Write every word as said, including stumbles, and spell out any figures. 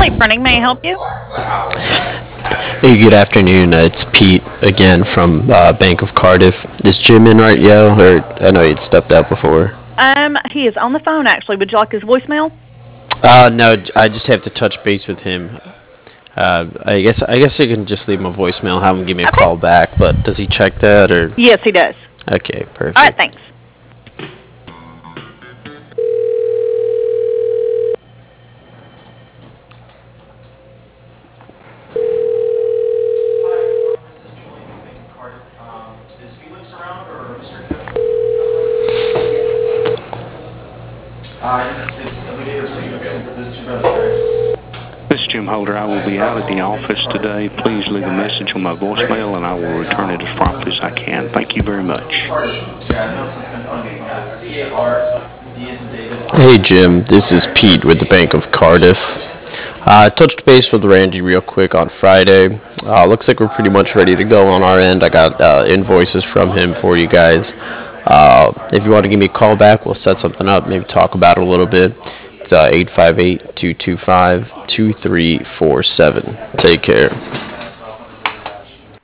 Safe Running, may I help you? Hey, good afternoon. Uh, it's Pete again from uh, Bank of Cardiff. Is Jim in right now? Or I know he'd stepped out before. Um, he is on the phone actually. Would you like his voicemail? Uh, no, j- I just have to touch base with him. Uh, I guess I guess I can just leave him a voicemail, have him give me a Okay. call back. But does he check that or? Yes, he does. Okay, All right, perfect. thanks. This is Jim Holder. I will be out of the office today. Please leave a message on my voicemail and I will return it as promptly as I can. Thank you very much. Hey Jim, this is Pete with the Bank of Cardiff. Uh, I touched base with Randy real quick on Friday. Uh, looks like we're pretty much ready to go on our end. I got uh, invoices from him for you guys. Uh, if you want to give me a call back, we'll set something up, maybe talk about it a little bit. It's uh, eight five eight, two two five, two three four seven. Take care.